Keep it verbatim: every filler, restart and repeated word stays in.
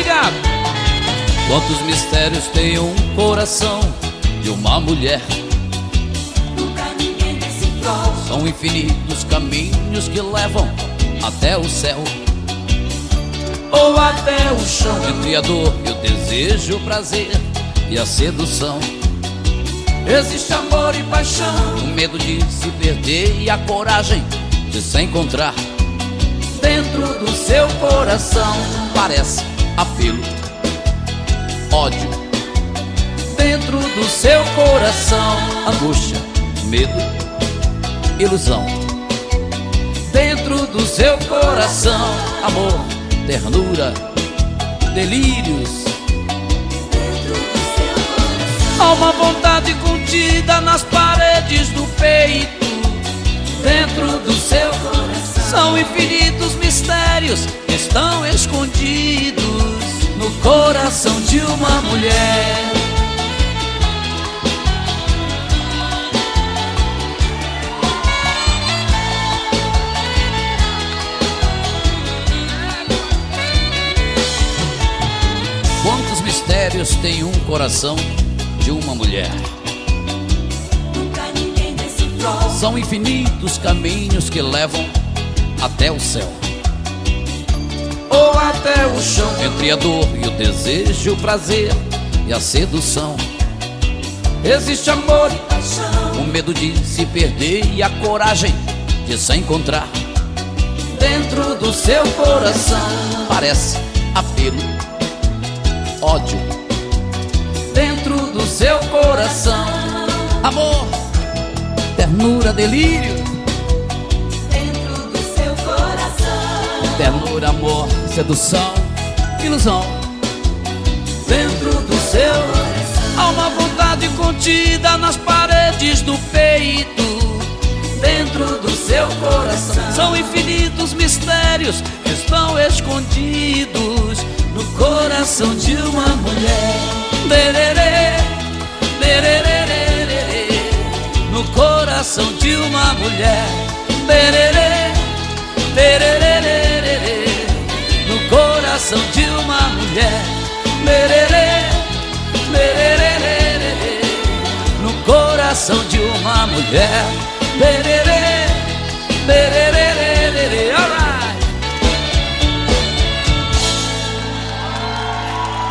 ligado? Quantos mistérios tem um coração de uma mulher? Nunca ninguém decifrou. São infinitos caminhos que levam até o céu Ou até o chão. entre a dor e o desejo, o prazer e a sedução. Existe amor e paixão. O medo de se perder e a coragem de se encontrar. Dentro do seu coração Parece apelo, ódio, dentro do seu coração, angústia, medo, ilusão. dentro do seu coração, Amor, ternura, delírios. há uma vontade contida nas paredes do peito. Dentro do seu coração São infinitos mistérios que estão escondidos no coração de uma mulher. Quantos mistérios tem um coração de uma mulher? Nunca ninguém decifrou. São infinitos caminhos que levam até o céu Ou até o chão. entre a dor e o desejo, o prazer e a sedução. Existe amor e paixão. O medo de se perder e a coragem de se encontrar. Dentro do seu coração, Parece apelo, ódio, dentro do seu coração, amor, ternura, delírio. dentro do seu coração, Ternura, amor, sedução, ilusão. dentro do seu coração, Há uma vontade contida nas paredes do peito. dentro do seu coração, São infinitos mistérios que estão escondidos no coração de uma mulher. Lererê, lererê, no coração de uma mulher. Lererê, lererê, no coração de uma mulher. Lererê, lererê, no coração de uma mulher. Lererê, lererê.